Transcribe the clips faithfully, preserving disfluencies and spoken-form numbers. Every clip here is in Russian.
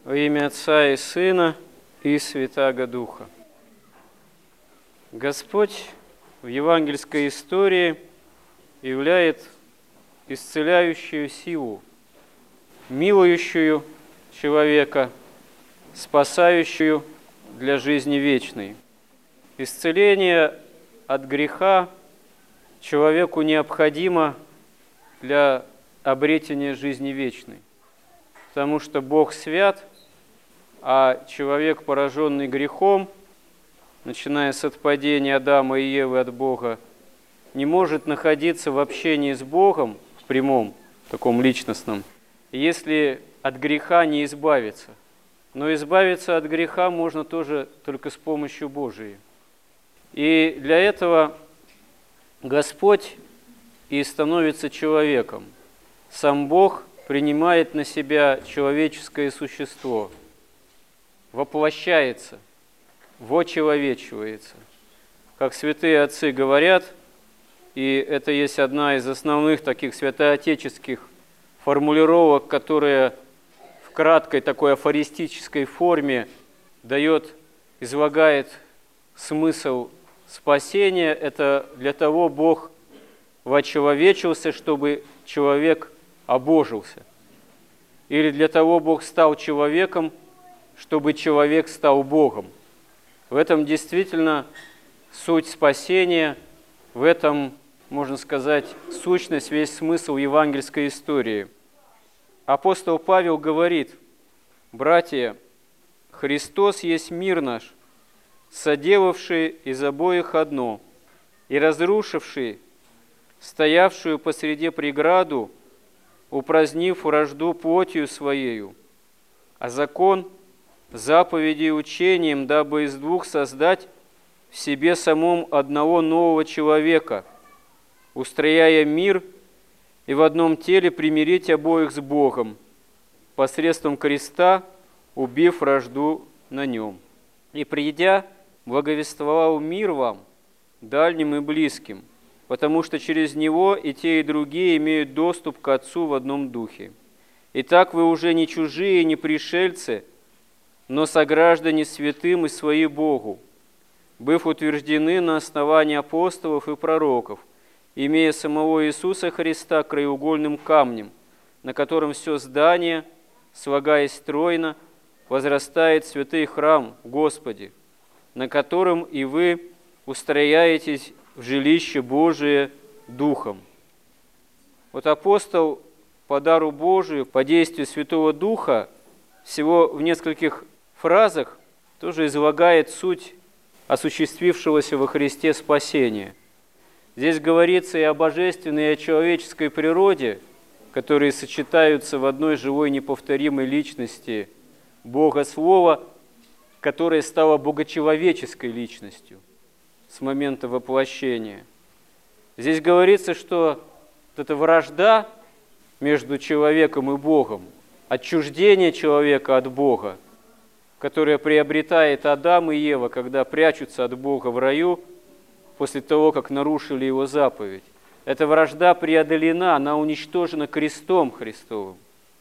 Во имя Отца и Сына и Святаго Духа. Господь в евангельской истории являет исцеляющую силу, милующую человека, спасающую для жизни вечной. Исцеление от греха человеку необходимо для обретения жизни вечной, потому что Бог свят, а человек, пораженный грехом, начиная с отпадения Адама и Евы от Бога, не может находиться в общении с Богом, в прямом, таком личностном, если от греха не избавиться. Но избавиться от греха можно тоже только с помощью Божией. И для этого Господь и становится человеком. Сам Бог принимает на себя человеческое существо, воплощается, вочеловечивается. Как святые отцы говорят, и это есть одна из основных таких святоотеческих формулировок, которая в краткой такой афористической форме дает, излагает смысл спасения. Это для того Бог вочеловечился, чтобы человек обожился. Или для того Бог стал человеком, чтобы человек стал Богом. В этом действительно суть спасения, в этом, можно сказать, сущность, весь смысл евангельской истории. Апостол Павел говорит: «Братья, Христос есть мир наш, соделавший из обоих одно, и разрушивший стоявшую посреди преграду, упразднив вражду плотью Своею, а закон заповеди и учением, дабы из двух создать в себе самом одного нового человека, устрояя мир и в одном теле примирить обоих с Богом, посредством креста, убив вражду на нем. И придя, благовествовал мир вам, дальним и близким, потому что через него и те, и другие имеют доступ к Отцу в одном духе. Итак, вы уже не чужие, не пришельцы, но сограждане святым и свои Богу, быв утверждены на основании апостолов и пророков, имея самого Иисуса Христа краеугольным камнем, на котором все здание, слагаясь стройно, возрастает святый храм в Господе, на котором и вы устрояетесь в жилище Божие Духом». Вот апостол по дару Божию, по действию Святого Духа, всего в нескольких фразах тоже излагает суть осуществившегося во Христе спасения. Здесь говорится и о божественной, и о человеческой природе, которые сочетаются в одной живой неповторимой личности Бога Слова, которая стала богочеловеческой личностью с момента воплощения. Здесь говорится, что вот эта вражда между человеком и Богом, отчуждение человека от Бога, которое приобретает Адам и Ева, когда прячутся от Бога в раю после того, как нарушили Его заповедь. Эта вражда преодолена, она уничтожена крестом Христовым.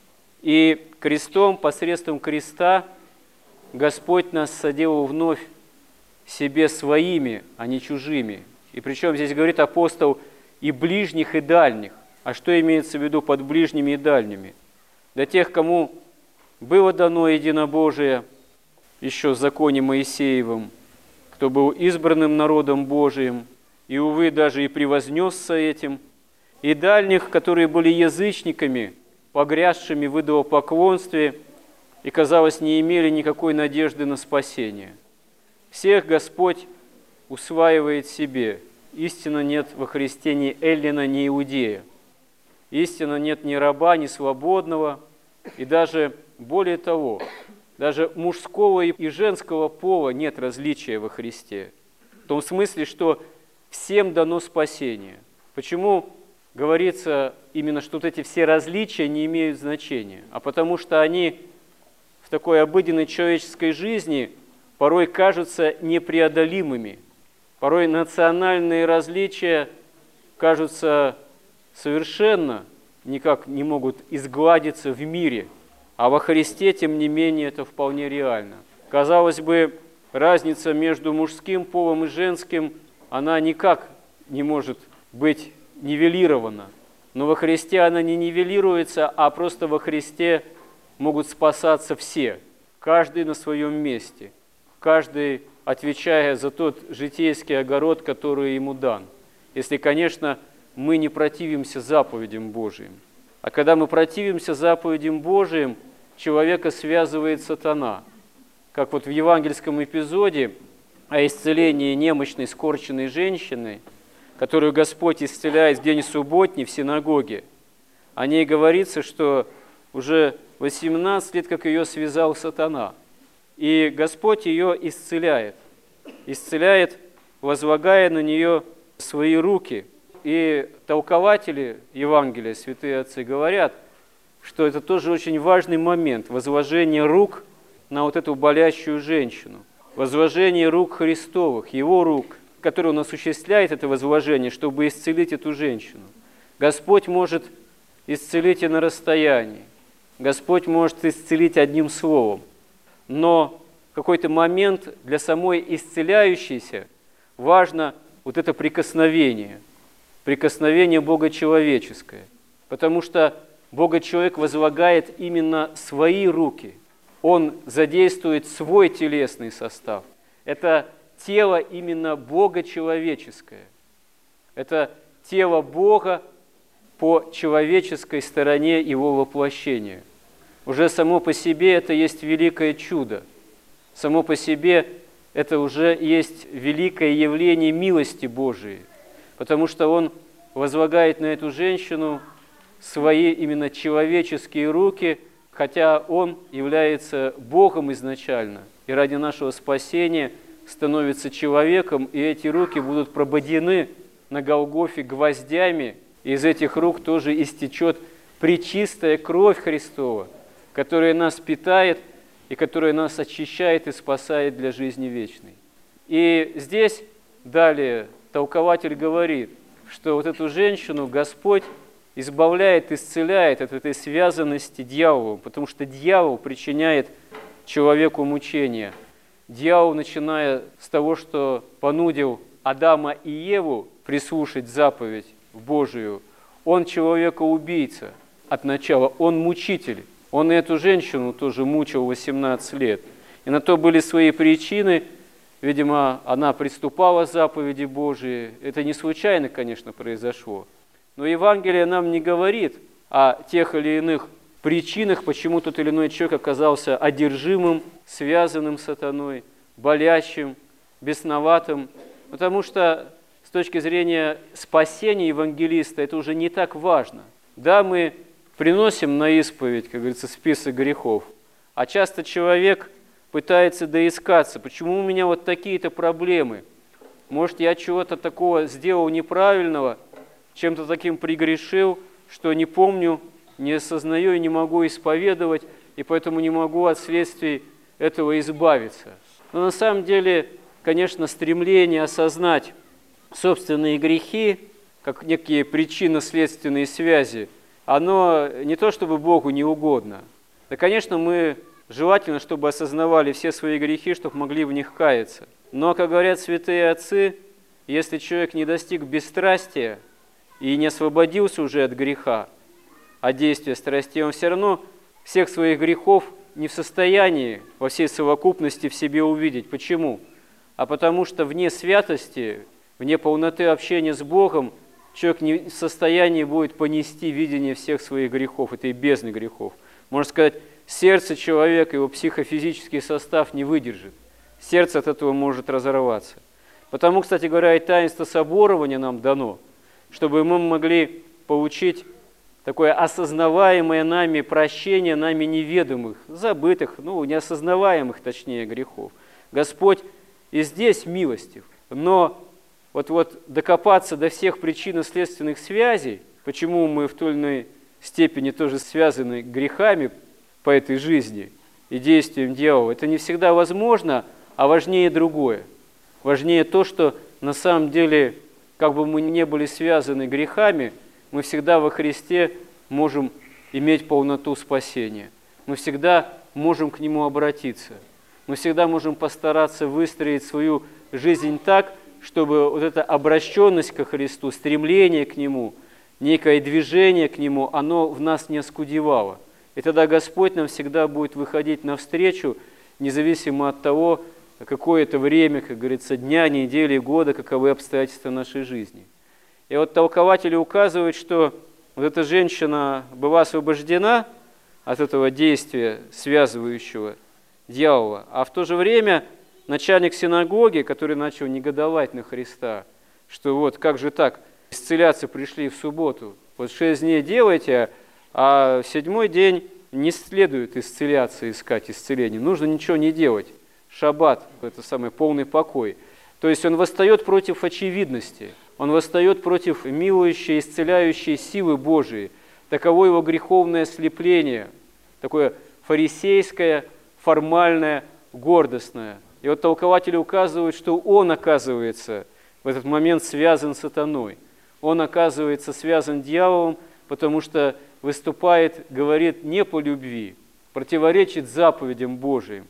И крестом, посредством креста, Господь нас соделал вновь себе своими, а не чужими. И причем здесь говорит апостол и ближних, и дальних. А что имеется в виду под ближними и дальними? Для тех, кому было дано единобожие еще в законе Моисеевом, кто был избранным народом Божиим, и, увы, даже и превознесся этим, и дальних, которые были язычниками, погрязшими в идолопоклонстве и, казалось, не имели никакой надежды на спасение. Всех Господь усваивает себе. Истинно нет во Христе ни эллина, ни иудея. Истинно нет ни раба, ни свободного, и даже более того, даже мужского и женского пола нет различия во Христе. В том смысле, что всем дано спасение. Почему говорится именно, что вот эти все различия не имеют значения? А потому что они в такой обыденной человеческой жизни порой кажутся непреодолимыми. Порой национальные различия кажутся совершенно никак не могут изгладиться в мире. А во Христе, тем не менее, это вполне реально. Казалось бы, разница между мужским полом и женским, она никак не может быть нивелирована. Но во Христе она не нивелируется, а просто во Христе могут спасаться все, каждый на своем месте, каждый отвечая за тот житейский огород, который ему дан. Если, конечно, мы не противимся заповедям Божиим. А когда мы противимся заповедям Божиим, человека связывает сатана. Как вот в евангельском эпизоде о исцелении немощной скорченной женщины, которую Господь исцеляет в день субботний в синагоге, о ней говорится, что уже восемнадцать лет, как ее связал сатана. И Господь ее исцеляет. Исцеляет, возлагая на нее свои руки. И толкователи Евангелия, святые отцы, говорят, что это тоже очень важный момент, возложение рук на вот эту болящую женщину, возложение рук Христовых, Его рук, которые Он осуществляет это возложение, чтобы исцелить эту женщину. Господь может исцелить и на расстоянии, Господь может исцелить одним словом, но в какой-то момент для самой исцеляющейся важно вот это прикосновение, прикосновение богочеловеческое, потому что Бога-человек возлагает именно свои руки, он задействует свой телесный состав. Это тело именно богочеловеческое, это тело Бога по человеческой стороне Его воплощения. Уже само по себе это есть великое чудо, само по себе это уже есть великое явление милости Божией, потому что Он возлагает на эту женщину свои именно человеческие руки, хотя Он является Богом изначально, и ради нашего спасения становится человеком, и эти руки будут прободены на Голгофе гвоздями, и из этих рук тоже истечет пречистая кровь Христова, которая нас питает и которая нас очищает и спасает для жизни вечной. И здесь далее толкователь говорит, что вот эту женщину Господь избавляет, исцеляет от этой связанности дьяволом, потому что дьявол причиняет человеку мучения. Дьявол, начиная с того, что понудил Адама и Еву прислушать заповедь Божию, он человека-убийца от начала, он мучитель. Он и эту женщину тоже мучил восемнадцать лет. И на то были свои причины. Видимо, она приступала к заповеди Божией. Это не случайно, конечно, произошло. Но Евангелие нам не говорит о тех или иных причинах, почему тот или иной человек оказался одержимым, связанным с сатаной, болящим, бесноватым. Потому что с точки зрения спасения евангелиста это уже не так важно. Да, мы приносим на исповедь, как говорится, список грехов, а часто человек пытается доискаться, почему у меня вот такие-то проблемы. Может, я чего-то такого сделал неправильного, чем-то таким прегрешил, что не помню, не осознаю и не могу исповедовать, и поэтому не могу от следствий этого избавиться. Но на самом деле, конечно, стремление осознать собственные грехи, как некие причинно-следственные связи, оно не то чтобы Богу не угодно. Да, конечно, мы желательно, чтобы осознавали все свои грехи, чтобы могли в них каяться. Но, как говорят святые отцы, если человек не достиг бесстрастия и не освободился уже от греха, от действия страстей, он все равно всех своих грехов не в состоянии во всей совокупности в себе увидеть. Почему? А потому что вне святости, вне полноты общения с Богом, человек не в состоянии будет понести видение всех своих грехов, этой бездны грехов. Можно сказать, сердце человека, его психофизический состав не выдержит. Сердце от этого может разорваться. Потому, кстати говоря, и таинство соборования нам дано, чтобы мы могли получить такое осознаваемое нами прощение нами неведомых, забытых, ну, неосознаваемых, точнее, грехов. Господь и здесь милостив, но вот-вот докопаться до всех причинно-следственных связей, почему мы в той или иной степени тоже связаны грехами по этой жизни и действием дьявола, это не всегда возможно, а важнее другое. Важнее то, что на самом деле, как бы мы ни были связаны грехами, мы всегда во Христе можем иметь полноту спасения. мы всегда можем к Нему обратиться. Мы всегда можем постараться выстроить свою жизнь так, чтобы вот эта обращенность ко Христу, стремление к Нему, некое движение к Нему, оно в нас не оскудевало. И тогда Господь нам всегда будет выходить навстречу, независимо от того, какое это время, как говорится, дня, недели, года, каковы обстоятельства нашей жизни. И вот толкователи указывают, что вот эта женщина была освобождена от этого действия, связывающего дьявола, а в то же время начальник синагоги, который начал негодовать на Христа, что вот как же так, исцеляться пришли в субботу, вот шесть дней делайте, а в седьмой день не следует исцеляться, искать исцеление, нужно ничего не делать. Шаббат, это самый полный покой. То есть он восстает против очевидности, он восстает против милующей, исцеляющей силы Божией. Таково его греховное ослепление, такое фарисейское, формальное, гордостное. И вот толкователи указывают, что он, оказывается, в этот момент связан с сатаной. Он, оказывается, связан дьяволом, потому что выступает, говорит не по любви, противоречит заповедям Божиим,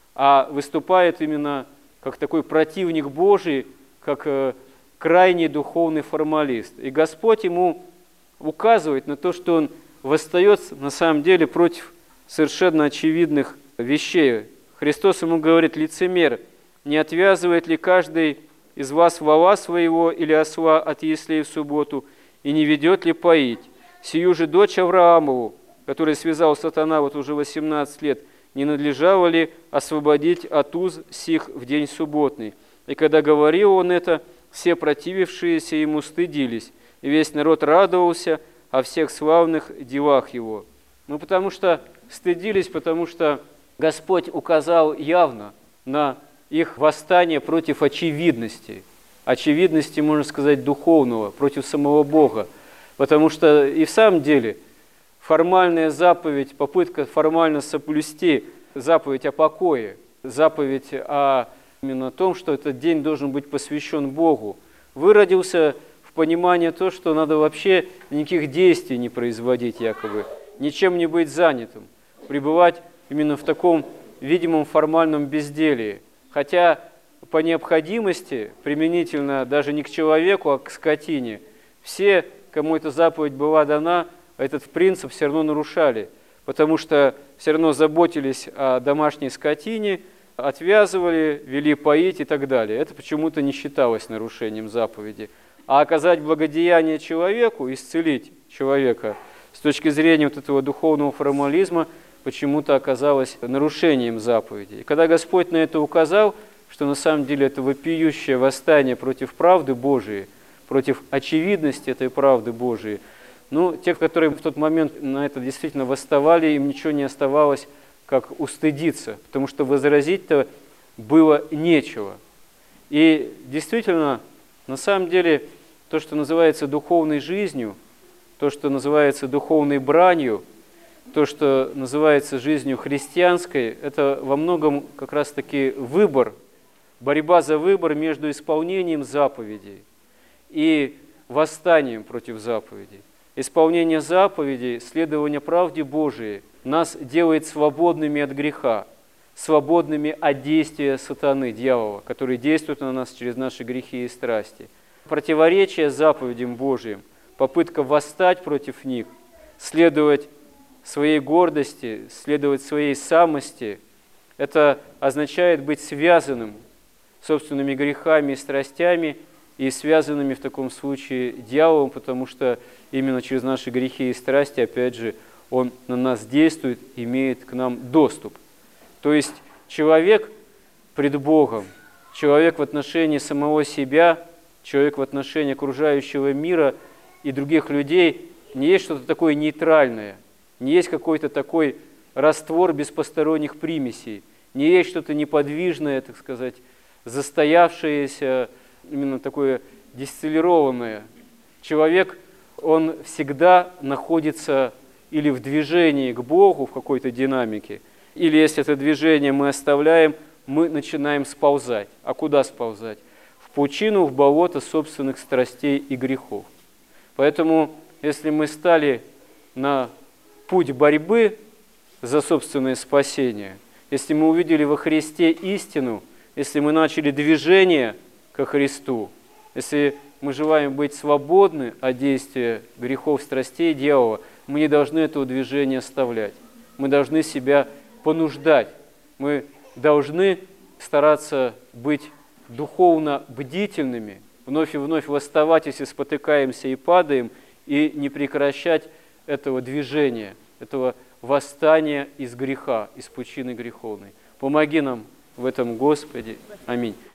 а выступает именно как такой противник Божий, как крайний духовный формалист. И Господь ему указывает на то, что он восстает на самом деле против совершенно очевидных вещей. Христос ему говорит: лицемер, не отвязывает ли каждый из вас вола своего или осла от яслей в субботу, и не ведет ли поить? Сию же дочь Авраамову, которую связал сатана вот уже восемнадцать лет, не надлежало ли освободить от уз сих в день субботный? И когда говорил он это, все противившиеся ему стыдились, и весь народ радовался о всех славных делах его. Ну, потому что стыдились, потому что Господь указал явно на их восстание против очевидности, очевидности, можно сказать, духовного, против самого Бога. Потому что и в самом деле формальная заповедь, попытка формально соблюсти заповедь о покое, заповедь о именно том, что этот день должен быть посвящен Богу, выродился в понимание то, что надо вообще никаких действий не производить якобы, ничем не быть занятым, пребывать именно в таком видимом формальном безделии. Хотя по необходимости, применительно даже не к человеку, а к скотине, все, кому эта заповедь была дана, этот принцип все равно нарушали, потому что все равно заботились о домашней скотине, отвязывали, вели поить и так далее. Это почему-то не считалось нарушением заповеди. А оказать благодеяние человеку, исцелить человека с точки зрения вот этого духовного формализма почему-то оказалось нарушением заповеди. И когда Господь на это указал, что на самом деле это вопиющее восстание против правды Божией, против очевидности этой правды Божией, ну, те, которые в тот момент на это действительно восставали, им ничего не оставалось, как устыдиться, потому что возразить-то было нечего. И действительно, на самом деле, то, что называется духовной жизнью, то, что называется духовной бранью, то, что называется жизнью христианской, это во многом как раз-таки выбор, борьба за выбор между исполнением заповедей и восстанием против заповедей. Исполнение заповедей, следование правде Божией нас делает свободными от греха, свободными от действия сатаны, дьявола, который действует на нас через наши грехи и страсти. Противоречие заповедям Божиим, попытка восстать против них, следовать своей гордости, следовать своей самости, это означает быть связанным собственными грехами и страстями и связанными в таком случае дьяволом, потому что именно через наши грехи и страсти, опять же, он на нас действует, имеет к нам доступ. То есть человек пред Богом, человек в отношении самого себя, человек в отношении окружающего мира и других людей не есть что-то такое нейтральное, не есть какой-то такой раствор без посторонних примесей, не есть что-то неподвижное, так сказать, застоявшееся, именно такое дистиллированное. Человек, он всегда находится или в движении к Богу, в какой-то динамике, или если это движение мы оставляем, мы начинаем сползать. А куда сползать? В пучину, в болото собственных страстей и грехов. Поэтому, если мы стали на путь борьбы за собственное спасение. Если мы увидели во Христе истину, если мы начали движение ко Христу, если мы желаем быть свободны от действия грехов, страстей дьявола, мы не должны этого движения оставлять. Мы должны себя понуждать. Мы должны стараться быть духовно бдительными, вновь и вновь восставать, если спотыкаемся и падаем, и не прекращать этого движения, этого восстания из греха, из пучины греховной. Помоги нам в этом, Господи. Аминь.